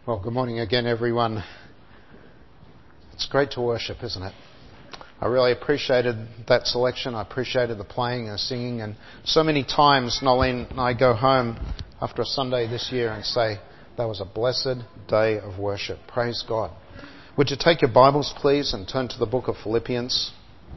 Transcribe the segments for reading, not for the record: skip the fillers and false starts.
Well, good morning again, everyone. It's great to worship, isn't it? I really appreciated that selection. I appreciated the playing and singing. And so many times, Nolene and I go home after a Sunday this year and say, that was a blessed day of worship. Praise God. Would you take your Bibles, please, and turn to the book of Philippians?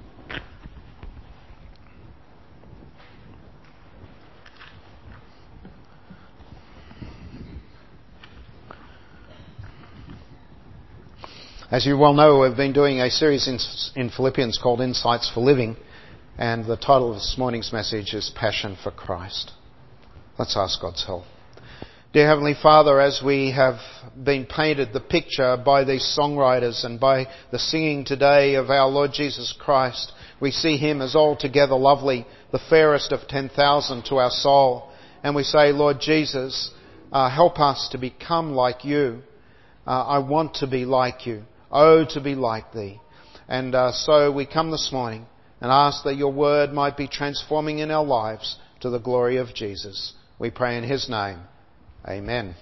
As you well know, we've been doing a series in Philippians called Insights for Living, and the title of this morning's message is Passion for Christ. Let's ask God's help. Dear Heavenly Father, as we have been painted the picture by these songwriters and by the singing today of our Lord Jesus Christ, we see Him as altogether lovely, the fairest of 10,000 to our soul. And we say, Lord Jesus, help us to become like You. I want to be like You. Oh, to be like Thee. And so we come this morning and ask that Your word might be transforming in our lives to the glory of Jesus. We pray in His name. Amen.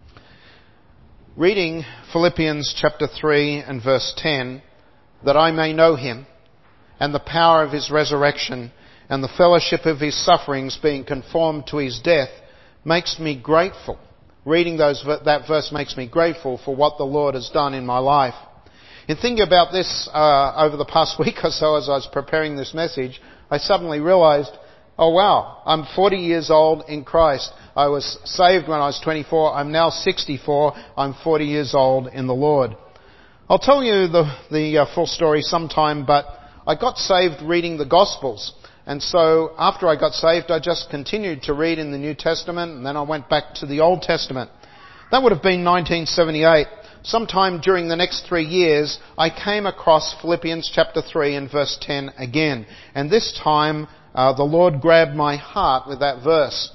Reading Philippians chapter 3 and verse 10, that I may know Him and the power of His resurrection and the fellowship of His sufferings, being conformed to His death, makes me grateful. Reading that verse makes me grateful for what the Lord has done in my life. In thinking about this over the past week or so as I was preparing this message, I suddenly realized, oh wow, I'm 40 years old in Christ. I was saved when I was 24. I'm now 64. I'm 40 years old in the Lord. I'll tell you the full story sometime, but I got saved reading the Gospels. And so after I got saved, I just continued to read in the New Testament, and then I went back to the Old Testament. That would have been 1978. Sometime during the next 3 years, I came across Philippians chapter 3 and verse 10 again. And this time, the Lord grabbed my heart with that verse.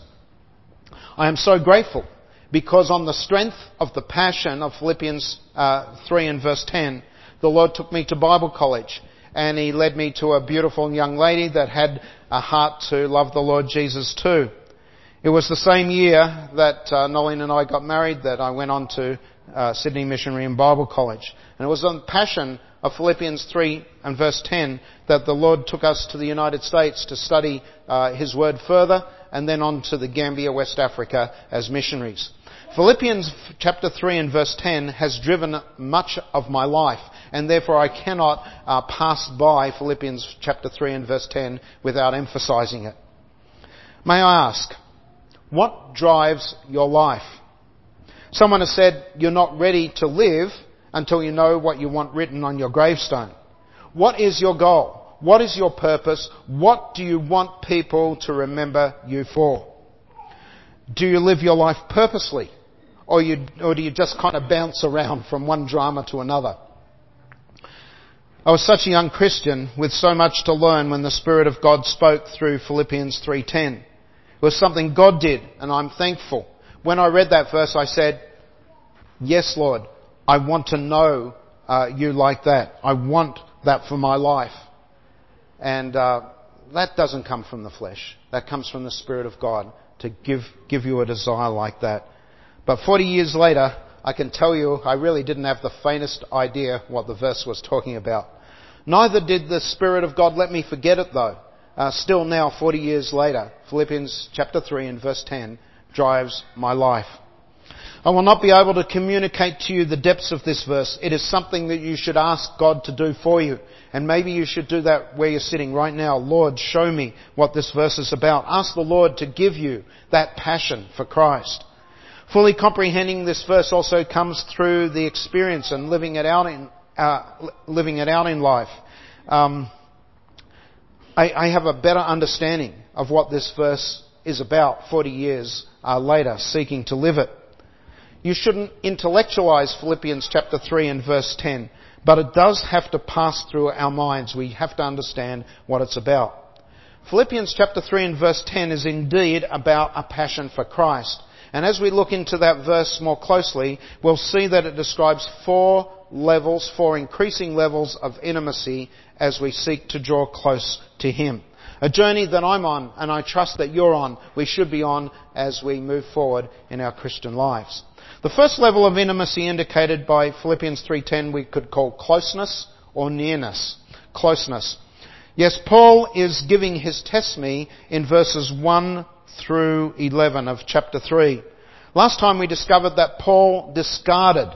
I am so grateful because on the strength of the passion of Philippians 3 and verse 10, the Lord took me to Bible college. And He led me to a beautiful young lady that had a heart to love the Lord Jesus too. It was the same year that Nolene and I got married that I went on to Sydney Missionary and Bible College. And it was on the passion of Philippians 3 and verse 10 that the Lord took us to the United States to study His Word further, and then on to the Gambia, West Africa as missionaries. Philippians chapter 3 and verse 10 has driven much of my life, and therefore I cannot pass by Philippians chapter 3 and verse 10 without emphasizing it. May I ask, what drives your life? Someone has said you're not ready to live until you know what you want written on your gravestone. What is your goal? What is your purpose? What do you want people to remember you for? Do you live your life purposely? Or do you just kind of bounce around from one drama to another? I was such a young Christian with so much to learn when the Spirit of God spoke through Philippians 3:10. It was something God did, and I'm thankful. When I read that verse, I said, yes, Lord, I want to know You like that. I want that for my life. And that doesn't come from the flesh. That comes from the Spirit of God to give you a desire like that. But 40 years later, I can tell you I really didn't have the faintest idea what the verse was talking about. Neither did the Spirit of God let me forget it though. Still now, 40 years later, Philippians chapter 3 and verse 10 drives my life. I will not be able to communicate to you the depths of this verse. It is something that you should ask God to do for you. And maybe you should do that where you're sitting right now. Lord, show me what this verse is about. Ask the Lord to give you that passion for Christ. Fully comprehending this verse also comes through the experience and living it out in life. I have a better understanding of what this verse is about 40 years later, seeking to live it. You shouldn't intellectualize Philippians chapter 3 and verse 10, but it does have to pass through our minds. We have to understand what it's about. Philippians chapter 3 and verse 10 is indeed about a passion for Christ. And as we look into that verse more closely, we'll see that it describes 4 four increasing levels of intimacy as we seek to draw close to Him. A journey that I'm on, and I trust that you're on, we should be on as we move forward in our Christian lives. The first level of intimacy indicated by Philippians 3:10 we could call closeness or nearness. Closeness. Yes, Paul is giving his testimony in verses 1 through 11 of chapter 3. Last time we discovered that Paul discarded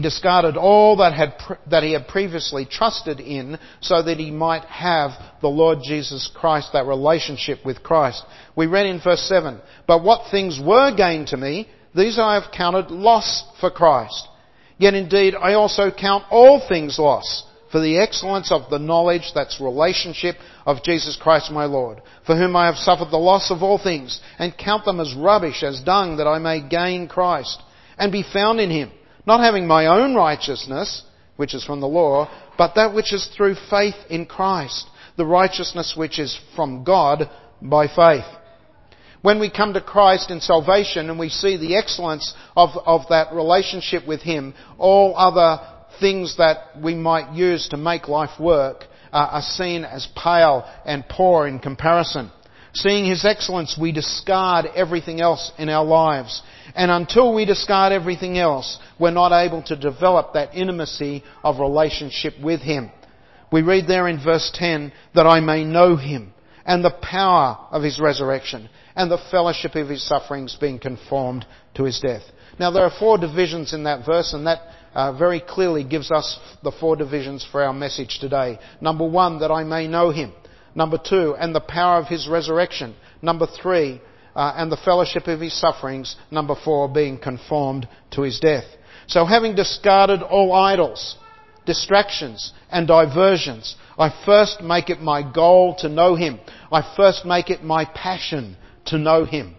all that he had previously trusted in so that he might have the Lord Jesus Christ, that relationship with Christ. We read in verse 7, "But what things were gain to me, these I have counted loss for Christ. Yet indeed I also count all things loss for the excellence of the knowledge," that's relationship, "of Jesus Christ my Lord, for whom I have suffered the loss of all things, and count them as rubbish, as dung, that I may gain Christ, and be found in Him, not having my own righteousness, which is from the law, but that which is through faith in Christ, the righteousness which is from God by faith." When we come to Christ in salvation and we see the excellence of that relationship with Him, all other things that we might use to make life work are seen as pale and poor in comparison. Seeing His excellence, we discard everything else in our lives. And until we discard everything else, we're not able to develop that intimacy of relationship with Him. We read there in verse 10, "That I may know Him, and the power of His resurrection, and the fellowship of His sufferings, being conformed to His death." Now there are 4 divisions in that verse, and that very clearly gives us the 4 divisions for our message today. Number 1, that I may know Him. Number 2, and the power of His resurrection. Number 3, and the fellowship of His sufferings. Number 4, being conformed to His death. So having discarded all idols, distractions and diversions, I first make it my goal to know Him. I first make it my passion to know Him.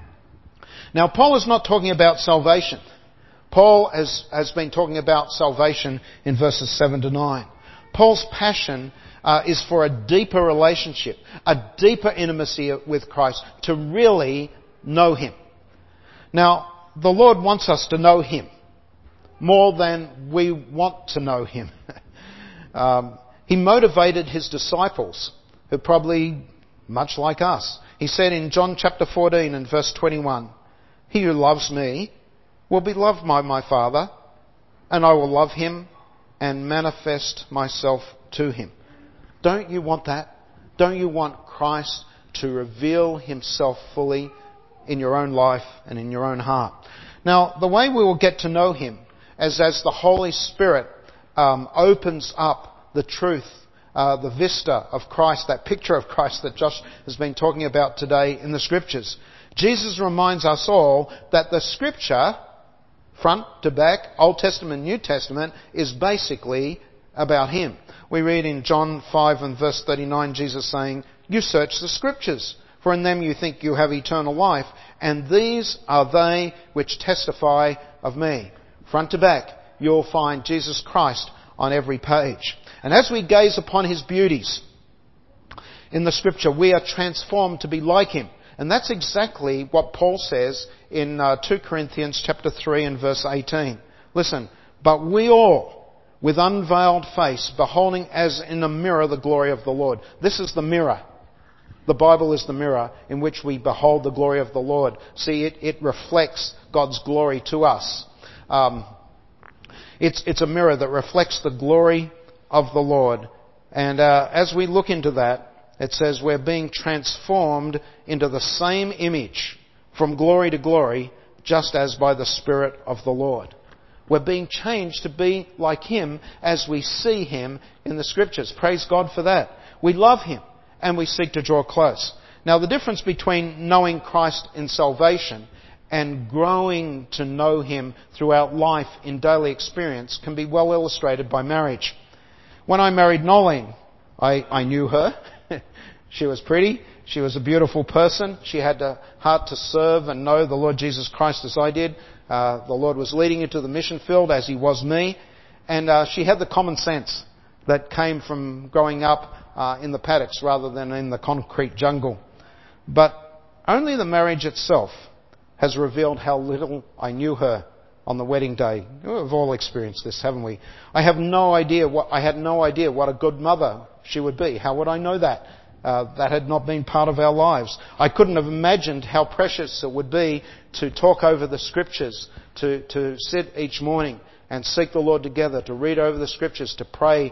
Now Paul is not talking about salvation. Paul has been talking about salvation in verses 7 to 9. Paul's passion is for a deeper relationship, a deeper intimacy with Christ, to really know Him. Now, the Lord wants us to know Him more than we want to know Him. He motivated His disciples, who are probably much like us. He said in John chapter 14 and verse 21, "He who loves me will be loved by my Father, and I will love him and manifest myself to him." Don't you want that? Don't you want Christ to reveal Himself fully in your own life and in your own heart? Now, the way we will get to know Him is as the Holy Spirit opens up the truth, the vista of Christ, that picture of Christ that Josh has been talking about today in the Scriptures. Jesus reminds us all that the Scripture, front to back, Old Testament, New Testament, is basically about Him. We read in John 5 and verse 39, Jesus saying, "You search the Scriptures, for in them you think you have eternal life, and these are they which testify of me." Front to back, you'll find Jesus Christ on every page. And as we gaze upon His beauties in the Scripture, we are transformed to be like Him. And that's exactly what Paul says in 2 Corinthians chapter 3 and verse 18. Listen, "But we all, with unveiled face, beholding as in a mirror the glory of the Lord." This is the mirror. The Bible is the mirror in which we behold the glory of the Lord. See, it reflects God's glory to us. It's a mirror that reflects the glory of the Lord. And as we look into that, it says we're being transformed into the same image from glory to glory, just as by the Spirit of the Lord. We're being changed to be like Him as we see Him in the Scriptures. Praise God for that. We love Him and we seek to draw close. Now, the difference between knowing Christ in salvation and growing to know Him throughout life in daily experience can be well illustrated by marriage. When I married Nolene, I knew her. She was pretty. She was a beautiful person. She had the heart to serve and know the Lord Jesus Christ as I did. The Lord was leading her to the mission field as He was me. And she had the common sense that came from growing up in the paddocks rather than in the concrete jungle. But only the marriage itself has revealed how little I knew her on the wedding day. We've all experienced this, haven't we? I had no idea what a good mother she would be. How would I know that? That had not been part of our lives. I couldn't have imagined how precious it would be to talk over the Scriptures, to sit each morning and seek the Lord together, to read over the Scriptures, to pray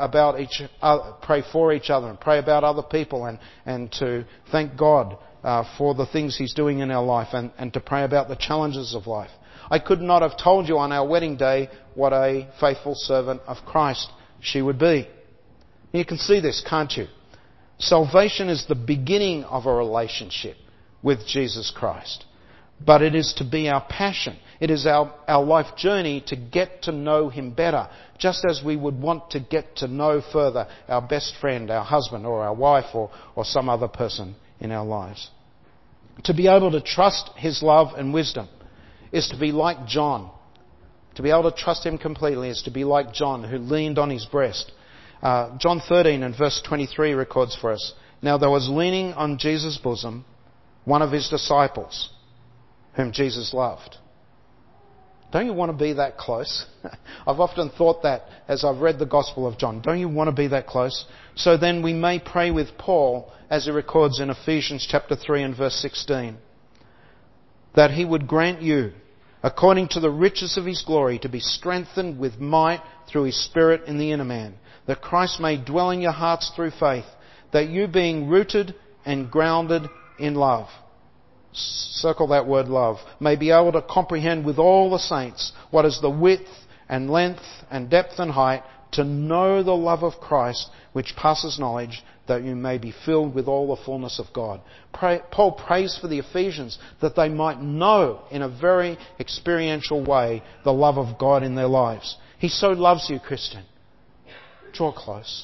pray for each other and pray about other people, and to thank God for the things He's doing in our life, and to pray about the challenges of life. I could not have told you on our wedding day what a faithful servant of Christ she would be. You can see this, can't you? Salvation is the beginning of a relationship with Jesus Christ. But it is to be our passion. It is our life journey to get to know Him better, just as we would want to get to know further our best friend, our husband or our wife or some other person in our lives. To be able to trust His love and wisdom is to be like John. To be able to trust Him completely is to be like John, who leaned on His breast. John 13 and verse 23 records for us, "Now there was leaning on Jesus' bosom one of His disciples, whom Jesus loved." Don't you want to be that close? I've often thought that as I've read the Gospel of John. Don't you want to be that close? So then we may pray with Paul, as he records in Ephesians chapter 3 and verse 16, that He would grant you, according to the riches of His glory, to be strengthened with might through His Spirit in the inner man, that Christ may dwell in your hearts through faith, that you, being rooted and grounded in love, circle that word love, may be able to comprehend with all the saints what is the width and length and depth and height, to know the love of Christ which passes knowledge, that you may be filled with all the fullness of God. Paul prays for the Ephesians that they might know in a very experiential way the love of God in their lives. He so loves you, Christian. Draw close.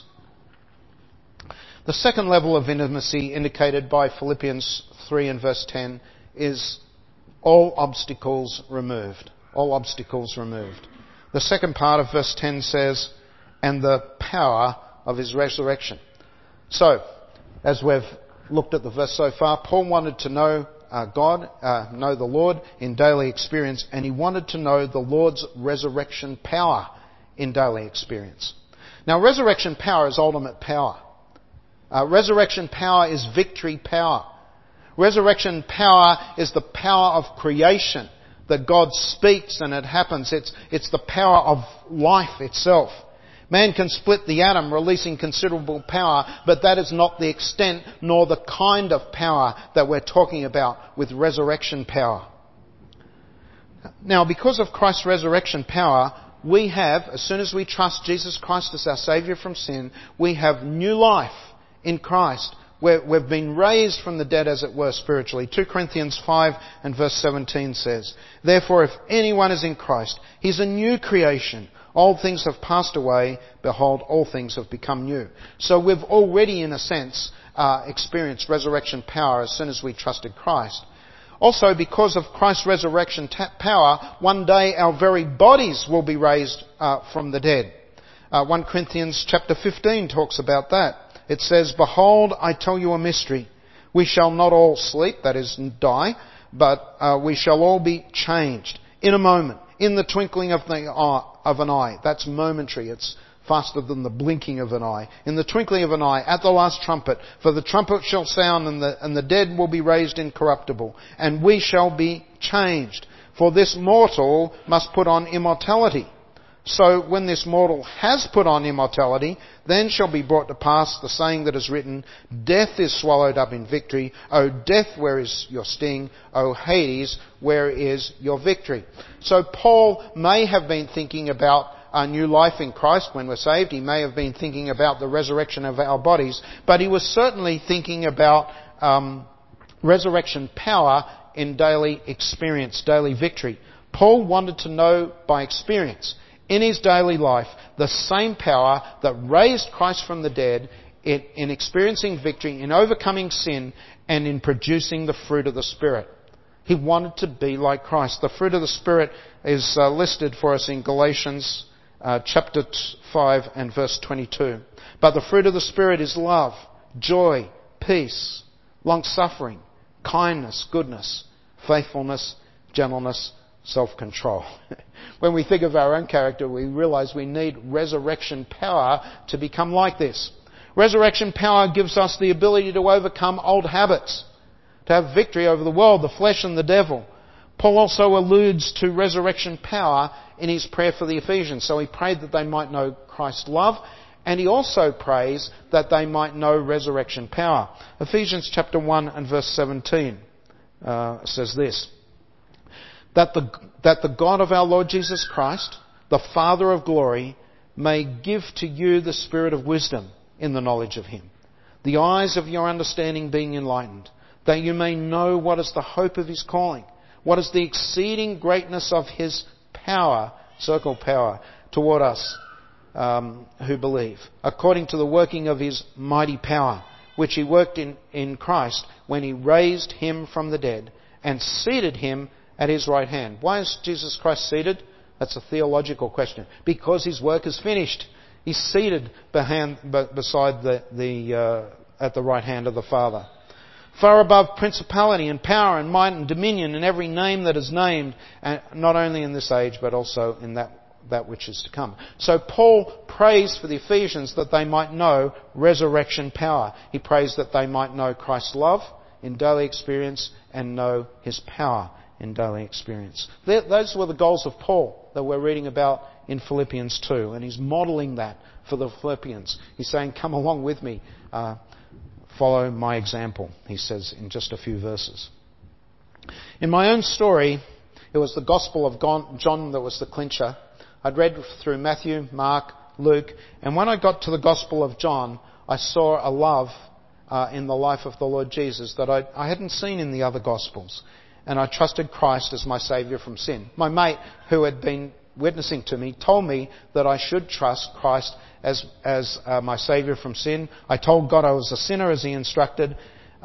The second level of intimacy indicated by Philippians 3 and verse 10 is all obstacles removed. All obstacles removed. The second part of verse 10 says, "and the power of His resurrection." So, as we've looked at the verse so far, Paul wanted to know God, know the Lord in daily experience, and he wanted to know the Lord's resurrection power in daily experience. Now, resurrection power is ultimate power. Resurrection power is victory power. Resurrection power is the power of creation, that God speaks and it happens. It's the power of life itself. Man can split the atom, releasing considerable power, but that is not the extent nor the kind of power that we're talking about with resurrection power. Now, because of Christ's resurrection power, we have, as soon as we trust Jesus Christ as our Saviour from sin, we have new life in Christ. We've been raised from the dead, as it were, spiritually. 2 Corinthians 5 and verse 17 says, "Therefore, if anyone is in Christ, he's a new creation. Old things have passed away. Behold, all things have become new." So we've already, in a sense, experienced resurrection power as soon as we trusted Christ. Also, because of Christ's resurrection power, one day our very bodies will be raised from the dead. 1 Corinthians chapter 15 talks about that. It says, "Behold, I tell you a mystery. We shall not all sleep," that is, die, "but we shall all be changed in a moment, in the twinkling of an eye." That's momentary. It's faster than the blinking of an eye. "In the twinkling of an eye, at the last trumpet. For the trumpet shall sound, and the dead will be raised incorruptible, and we shall be changed. For this mortal must put on immortality. So when this mortal has put on immortality, then shall be brought to pass the saying that is written, Death is swallowed up in victory. O death, where is your sting? O Hades, where is your victory?" So Paul may have been thinking about a new life in Christ when we're saved. He may have been thinking about the resurrection of our bodies, but he was certainly thinking about resurrection power in daily experience, daily victory. Paul wanted to know by experience, in his daily life, the same power that raised Christ from the dead in experiencing victory, in overcoming sin, and in producing the fruit of the Spirit. He wanted to be like Christ. The fruit of the Spirit is listed for us in Galatians chapter 5 and verse 22. "But the fruit of the Spirit is love, joy, peace, long-suffering, kindness, goodness, faithfulness, gentleness, self-control. When we think of our own character, we realize we need resurrection power to become like this. Resurrection power gives us the ability to overcome old habits, to have victory over the world, the flesh and the devil. Paul also alludes to resurrection power in his prayer for the Ephesians. So he prayed that they might know Christ's love, and he also prays that they might know resurrection power. Ephesians chapter 1 and verse 17 says this, that the God of our Lord Jesus Christ, the Father of glory, may give to you the spirit of wisdom in the knowledge of him, the eyes of your understanding being enlightened, that you may know what is the hope of his calling, what is the exceeding greatness of his power, circle power, toward us who believe, according to the working of his mighty power, which he worked in Christ when he raised him from the dead and seated him at his right hand. Why is Jesus Christ seated? That's a theological question. Because his work is finished. He's seated beside at the right hand of the Father. Far above principality and power and might and dominion and every name that is named, and not only in this age but also in that which is to come. So Paul prays for the Ephesians that they might know resurrection power. He prays that they might know Christ's love in daily experience and know his power in daily experience. Those were the goals of Paul that we're reading about in Philippians 2, and he's modelling that for the Philippians. He's saying, come along with me, follow my example, he says in just a few verses. In my own story, it was the Gospel of John that was the clincher. I'd read through Matthew, Mark, Luke, and when I got to the Gospel of John, I saw a love in the life of the Lord Jesus that I hadn't seen in the other Gospels. And I trusted Christ as my Saviour from sin. My mate, who had been witnessing to me, told me that I should trust Christ as my Saviour from sin. I told God I was a sinner as he instructed.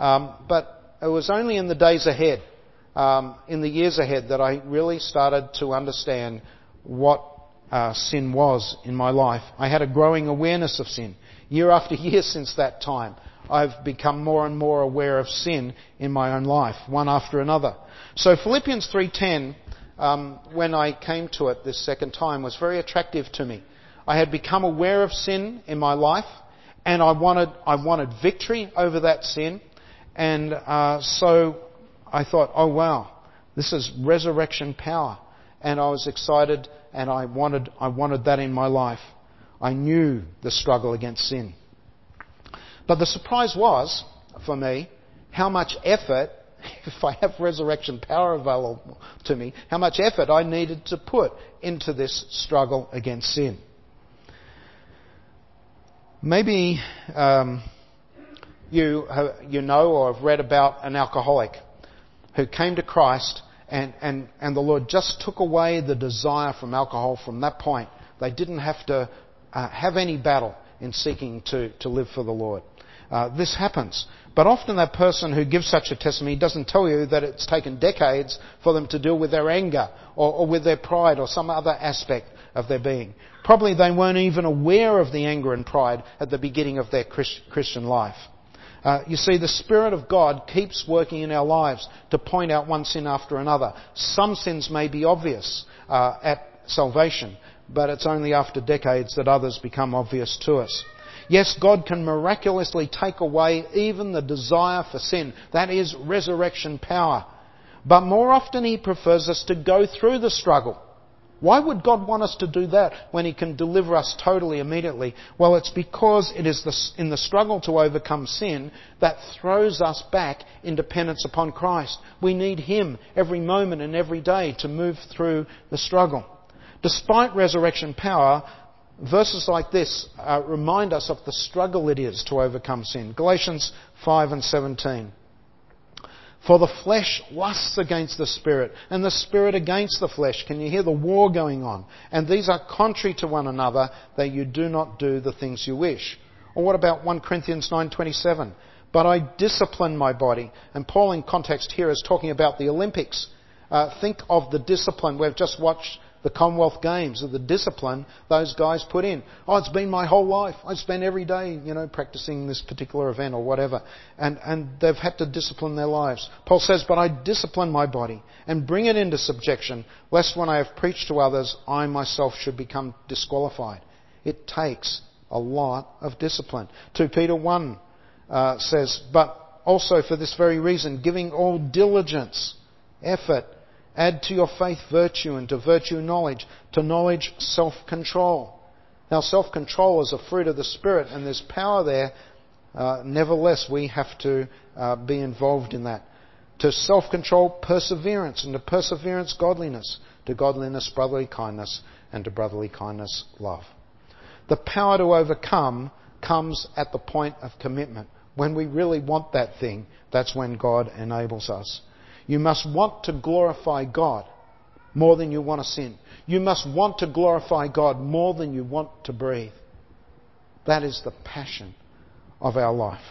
But it was only in the days ahead, in the years ahead, that I really started to understand what sin was in my life. I had a growing awareness of sin. Year after year since that time, I've become more and more aware of sin in my own life, one after another. So Philippians 3:10, when I came to it this second time, was very attractive to me. I had become aware of sin in my life, and I wanted victory over that sin. And so I thought, oh wow, this is resurrection power. And I was excited, and I wanted that in my life. I knew the struggle against sin. But the surprise was, for me, how much effort, if I have resurrection power available to me, how much effort I needed to put into this struggle against sin. Maybe you know or have read about an alcoholic who came to Christ and the Lord just took away the desire from alcohol from that point. They didn't have to have any battle in seeking to live for the Lord. This happens. But often that person who gives such a testimony doesn't tell you that it's taken decades for them to deal with their anger or with their pride or some other aspect of their being. Probably they weren't even aware of the anger and pride at the beginning of their Christian life. You see, the Spirit of God keeps working in our lives to point out one sin after another. Some sins may be obvious at salvation, but it's only after decades that others become obvious to us. Yes, God can miraculously take away even the desire for sin. That is resurrection power. But more often He prefers us to go through the struggle. Why would God want us to do that when He can deliver us totally immediately? Well, it's because it is in the struggle to overcome sin that throws us back in dependence upon Christ. We need Him every moment and every day to move through the struggle. Despite resurrection power, verses like this remind us of the struggle it is to overcome sin. Galatians 5 and 17. For the flesh lusts against the Spirit, and the Spirit against the flesh. Can you hear the war going on? And these are contrary to one another, that you do not do the things you wish. Or what about 1 Corinthians 9:27? But I discipline my body. And Paul in context here is talking about the Olympics. Think of the discipline. We've just watched the Commonwealth Games, or the discipline those guys put in. Oh, it's been my whole life. I spent every day, practicing this particular event or whatever. And they've had to discipline their lives. Paul says, but I discipline my body and bring it into subjection, lest when I have preached to others, I myself should become disqualified. It takes a lot of discipline. 2 Peter 1 says, but also for this very reason, giving all diligence, effort, add to your faith virtue, and to virtue knowledge, to knowledge self-control. Now self-control is a fruit of the Spirit, and there's power there. Nevertheless, we have to be involved in that. To self-control, perseverance, and to perseverance, godliness, to godliness, brotherly kindness, and to brotherly kindness, love. The power to overcome comes at the point of commitment. When we really want that thing, that's when God enables us. You must want to glorify God more than you want to sin. You must want to glorify God more than you want to breathe. That is the passion of our life.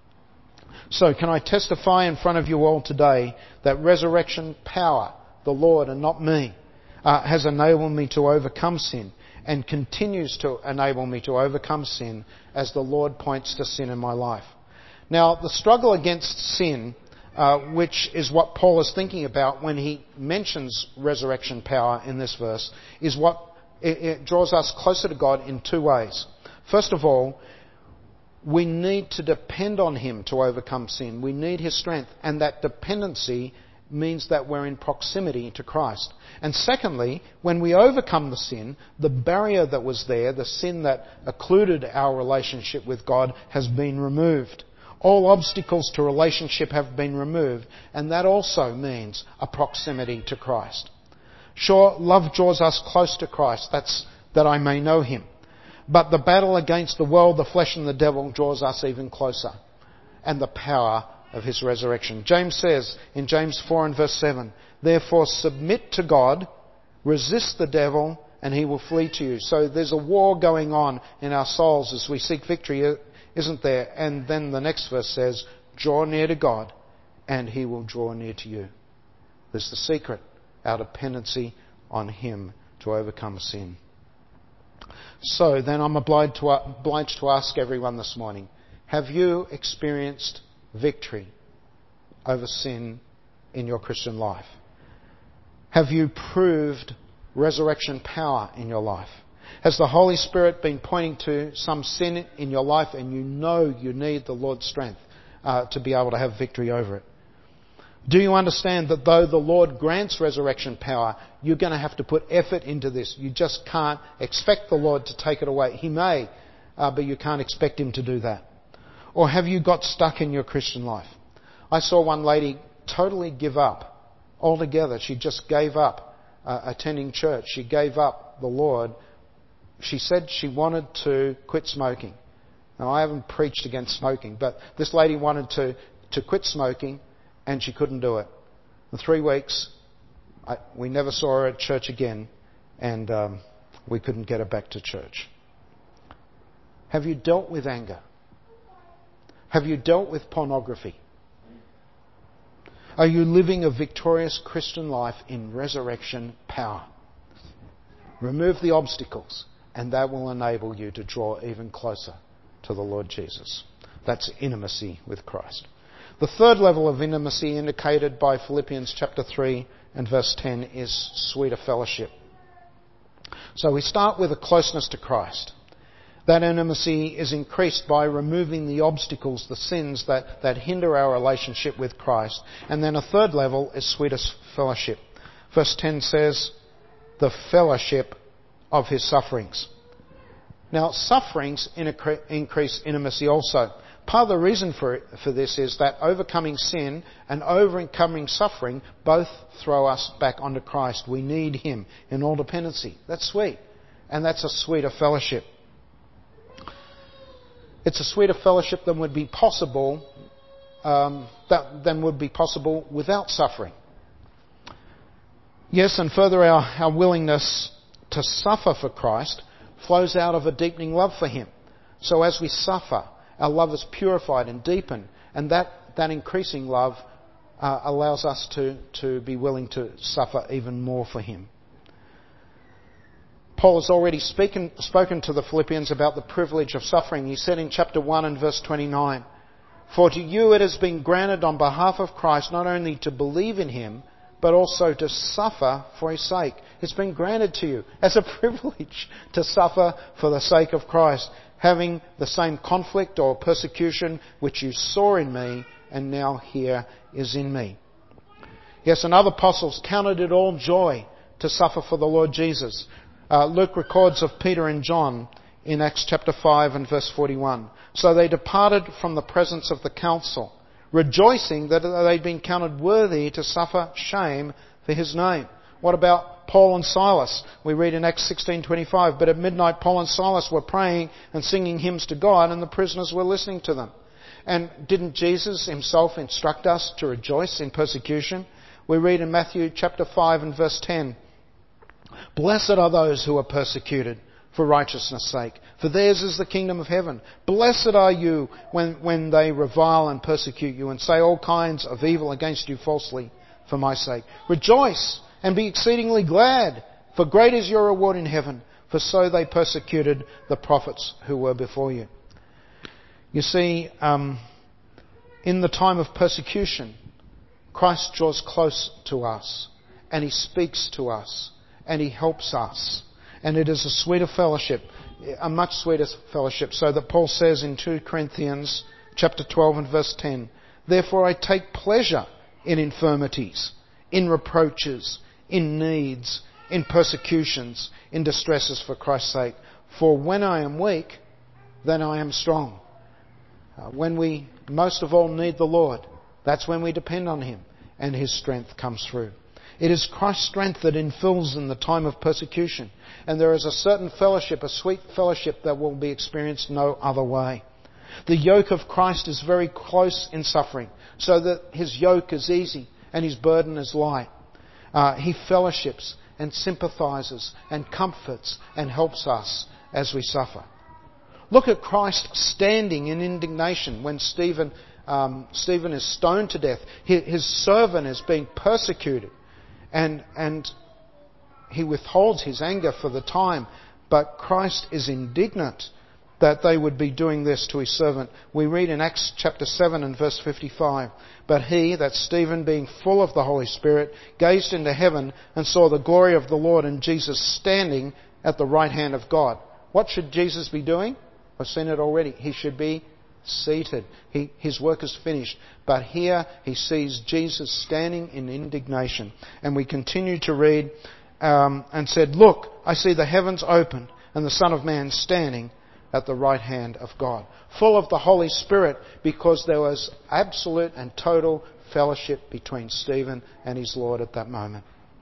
So can I testify in front of you all today that resurrection power, the Lord and not me, has enabled me to overcome sin, and continues to enable me to overcome sin as the Lord points to sin in my life. Now, the struggle against sin, which is what Paul is thinking about when he mentions resurrection power in this verse, is what it draws us closer to God in two ways. First of all, we need to depend on Him to overcome sin. We need His strength, and that dependency means that we're in proximity to Christ. And secondly, when we overcome the sin, the barrier that was there, the sin that occluded our relationship with God, has been removed. All obstacles to relationship have been removed, and that also means a proximity to Christ. Sure, love draws us close to Christ, that's that I may know Him. But the battle against the world, the flesh and the devil draws us even closer, and the power of His resurrection. James says in James 4 and verse 7, therefore submit to God, resist the devil, and he will flee to you. So there's a war going on in our souls as we seek victory, isn't there? And then the next verse says, draw near to God, and He will draw near to you. There's the secret, our dependency on Him to overcome sin. So then I'm obliged to ask everyone this morning, have you experienced victory over sin in your Christian life? Have you proved resurrection power in your life? Has the Holy Spirit been pointing to some sin in your life and you know you need the Lord's strength to be able to have victory over it? Do you understand that though the Lord grants resurrection power, you're going to have to put effort into this? You just can't expect the Lord to take it away. He may, but you can't expect Him to do that. Or have you got stuck in your Christian life? I saw one lady totally give up altogether. She just gave up attending church. She gave up the Lord. She said she wanted to quit smoking. Now, I haven't preached against smoking, but this lady wanted to quit smoking, and she couldn't do it. In 3 weeks, we never saw her at church again, and we couldn't get her back to church. Have you dealt with anger? Have you dealt with pornography? Are you living a victorious Christian life in resurrection power? Remove the obstacles, and that will enable you to draw even closer to the Lord Jesus. That's intimacy with Christ. The third level of intimacy indicated by Philippians chapter 3 and verse 10 is sweeter fellowship. So we start with a closeness to Christ. That intimacy is increased by removing the obstacles, the sins that hinder our relationship with Christ. And then a third level is sweeter fellowship. Verse 10 says, the fellowship of His sufferings. Now, sufferings increase intimacy also. Part of the reason for this is that overcoming sin and overcoming suffering both throw us back onto Christ. We need Him in all dependency. That's sweet. And that's a sweeter fellowship. It's a sweeter fellowship than would be possible without suffering. Yes, and further, our willingness to suffer for Christ flows out of a deepening love for Him. So as we suffer, our love is purified and deepened, and that increasing love allows us to be willing to suffer even more for Him. Paul has already spoken to the Philippians about the privilege of suffering. He said in chapter 1 and verse 29, "For to you it has been granted on behalf of Christ not only to believe in Him, but also to suffer for His sake." It's been granted to you as a privilege to suffer for the sake of Christ, having the same conflict or persecution which you saw in me and now here is in me. Yes, and other apostles counted it all joy to suffer for the Lord Jesus. Luke records of Peter and John in Acts chapter 5 and verse 41. "So they departed from the presence of the council, rejoicing that they'd been counted worthy to suffer shame for His name." What about Paul and Silas? We read in Acts 16:25, "But at midnight Paul and Silas were praying and singing hymns to God, and the prisoners were listening to them." And didn't Jesus Himself instruct us to rejoice in persecution? We read in Matthew chapter 5 and verse 10, "Blessed are those who are persecuted for righteousness' sake, for theirs is the kingdom of heaven. Blessed are you when they revile and persecute you and say all kinds of evil against you falsely for my sake. Rejoice and be exceedingly glad, for great is your reward in heaven, for so they persecuted the prophets who were before you." You see, in the time of persecution, Christ draws close to us, and He speaks to us, and He helps us. And it is a sweeter fellowship, a much sweeter fellowship, so that Paul says in 2 Corinthians chapter 12 and verse 10, "Therefore I take pleasure in infirmities, in reproaches, in needs, in persecutions, in distresses for Christ's sake. For when I am weak, then I am strong." When we most of all need the Lord, that's when we depend on Him, and His strength comes through. It is Christ's strength that infills in the time of persecution. And there is a certain fellowship, a sweet fellowship that will be experienced no other way. The yoke of Christ is very close in suffering, so that His yoke is easy and His burden is light. He fellowships and sympathizes and comforts and helps us as we suffer. Look at Christ standing in indignation when Stephen is stoned to death. His servant is being persecuted. And He withholds His anger for the time, but Christ is indignant that they would be doing this to His servant. We read in Acts chapter 7 and verse 55, "But he," that's Stephen, "being full of the Holy Spirit, gazed into heaven and saw the glory of the Lord and Jesus standing at the right hand of God." What should Jesus be doing? I've seen it already. He should be seated. His work is finished. But here He sees Jesus standing in indignation. And we continue to read and said, "Look, I see the heavens opened and the Son of Man standing at the right hand of God." Full of the Holy Spirit, because there was absolute and total fellowship between Stephen and his Lord at that moment.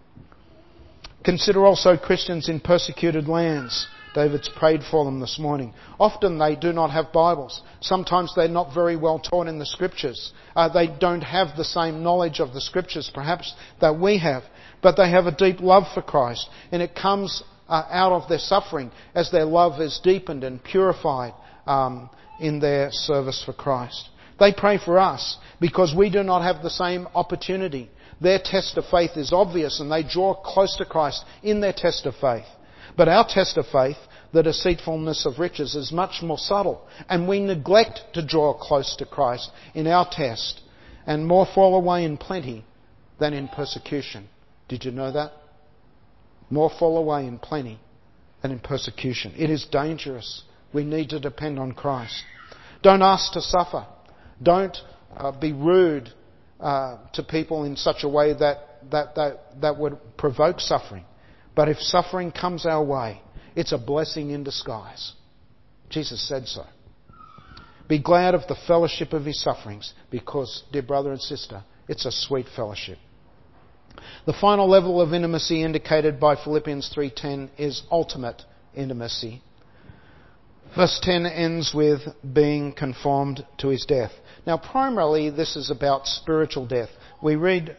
Consider also Christians in persecuted lands. David's prayed for them this morning. Often they do not have Bibles. Sometimes they're not very well taught in the Scriptures. They don't have the same knowledge of the Scriptures perhaps that we have. But they have a deep love for Christ. And it comes out of their suffering as their love is deepened and purified in their service for Christ. They pray for us because we do not have the same opportunity. Their test of faith is obvious and they draw close to Christ in their test of faith. But our test of faith, the deceitfulness of riches, is much more subtle. And we neglect to draw close to Christ in our test. And more fall away in plenty than in persecution. Did you know that? More fall away in plenty than in persecution. It is dangerous. We need to depend on Christ. Don't ask to suffer. Don't be rude to people in such a way that would provoke suffering. But if suffering comes our way, it's a blessing in disguise. Jesus said so. Be glad of the fellowship of His sufferings, because, dear brother and sister, it's a sweet fellowship. The final level of intimacy indicated by Philippians 3:10 is ultimate intimacy. Verse 10 ends with being conformed to His death. Now, primarily, this is about spiritual death. We read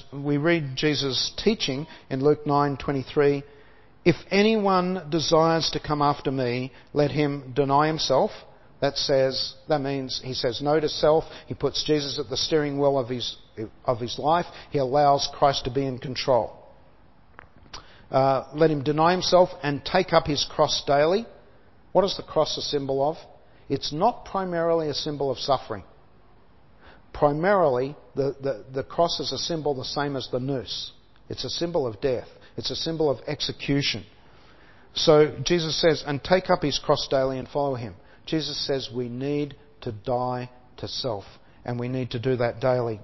Jesus' teaching in Luke 9:23. "If anyone desires to come after me, let him deny himself." That means He says no to self. He puts Jesus at the steering wheel of his life. He allows Christ to be in control. let him deny himself and take up his cross daily. What is the cross a symbol of? It's not primarily a symbol of suffering. Primarily, the cross is a symbol the same as the noose. It's a symbol of death. It's a symbol of execution. So Jesus says, and take up his cross daily and follow him. Jesus says we need to die to self, and we need to do that daily.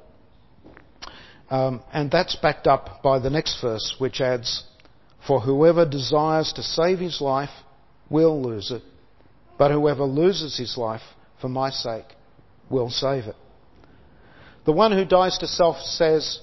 And that's backed up by the next verse, which adds, for whoever desires to save his life will lose it, but whoever loses his life for my sake will save it. The one who dies to self says,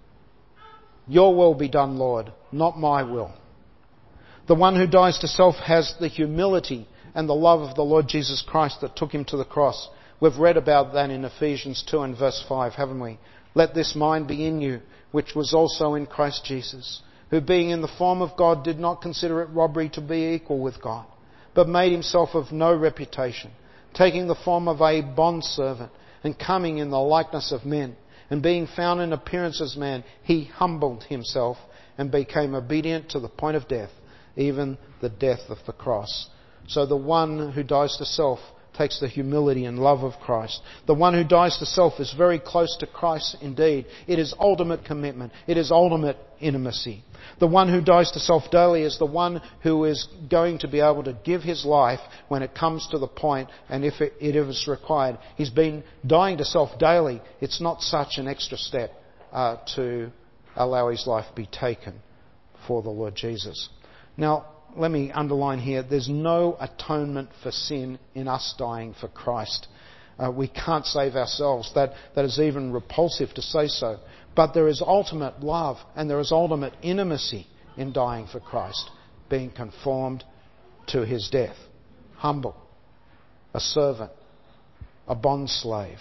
your will be done, Lord, not my will. The one who dies to self has the humility and the love of the Lord Jesus Christ that took him to the cross. We've read about that in Ephesians 2 and verse 5, haven't we? Let this mind be in you, which was also in Christ Jesus, who being in the form of God did not consider it robbery to be equal with God, but made himself of no reputation, taking the form of a bondservant and coming in the likeness of men, and being found in appearance as man, he humbled himself and became obedient to the point of death, even the death of the cross. So the one who dies to self takes the humility and love of Christ. The one who dies to self is very close to Christ indeed. It is ultimate commitment. It is ultimate intimacy. The one who dies to self daily is the one who is going to be able to give his life when it comes to the point, and if it is required. He's been dying to self daily. It's not such an extra step to allow his life be taken for the Lord Jesus. Now, let me underline here, there's no atonement for sin in us dying for Christ. We can't save ourselves. That is even repulsive to say so. But there is ultimate love and there is ultimate intimacy in dying for Christ, being conformed to his death. Humble, a servant, a bondslave,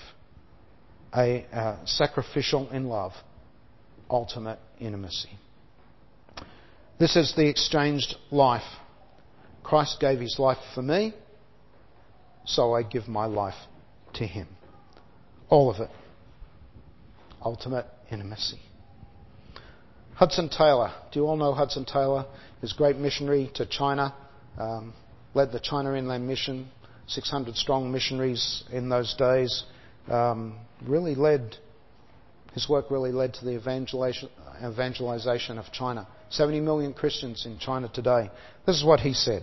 a sacrificial in love, ultimate intimacy. This is the exchanged life. Christ gave his life for me, so I give my life to him. All of it. Ultimate intimacy. Hudson Taylor. Do you all know Hudson Taylor? His great missionary to China. Led the China Inland Mission. 600 strong missionaries in those days. His work really led to the evangelization of China. 70 million Christians in China today. This is what he said.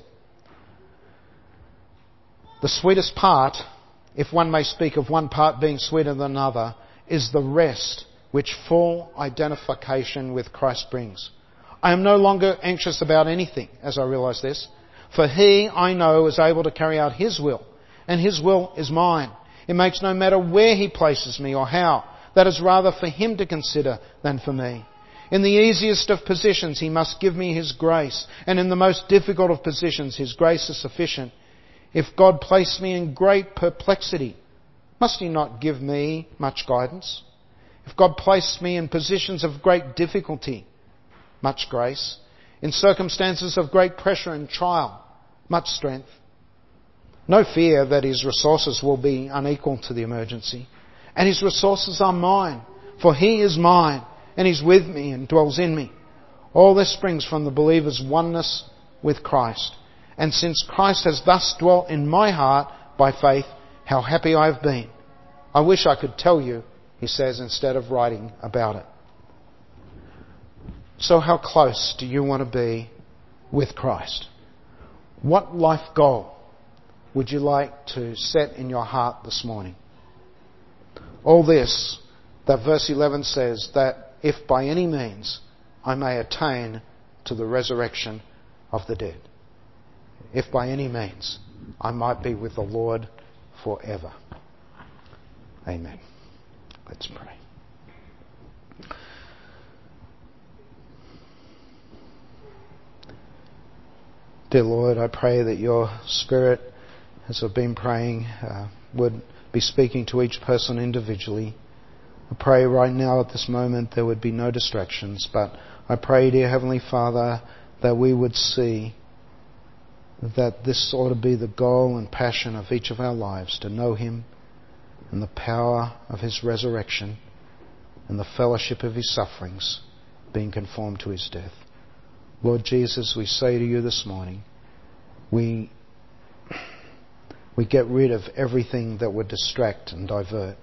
The sweetest part, if one may speak of one part being sweeter than another, is the rest which full identification with Christ brings. I am no longer anxious about anything, as I realise this, for he, I know, is able to carry out his will, and his will is mine. It makes no matter where he places me or how. That is rather for him to consider than for me. In the easiest of positions, he must give me his grace, and in the most difficult of positions, his grace is sufficient. If God placed me in great perplexity, must he not give me much guidance? If God placed me in positions of great difficulty, much grace. In circumstances of great pressure and trial, much strength. No fear that his resources will be unequal to the emergency. And his resources are mine, for he is mine, and he's with me and dwells in me. All this springs from the believer's oneness with Christ. And since Christ has thus dwelt in my heart by faith, how happy I have been. I wish I could tell you, he says, instead of writing about it. So how close do you want to be with Christ? What life goal would you like to set in your heart this morning? All this, that verse 11 says, that if by any means I may attain to the resurrection of the dead. If by any means I might be with the Lord forever. Amen. Let's pray. Dear Lord, I pray that your Spirit, as I've been praying, would be speaking to each person individually. I pray right now at this moment there would be no distractions, but I pray, dear Heavenly Father, that we would see that this ought to be the goal and passion of each of our lives, to know him and the power of his resurrection and the fellowship of his sufferings, being conformed to his death. Lord Jesus, we say to you this morning, we get rid of everything that would distract and divert.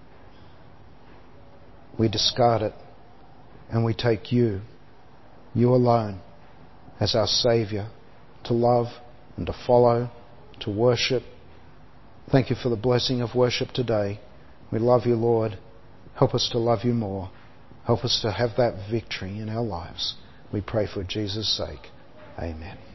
We discard it and we take you alone, as our Saviour, to love and to follow, to worship. Thank you for the blessing of worship today. We love you, Lord. Help us to love you more. Help us to have that victory in our lives. We pray for Jesus' sake. Amen.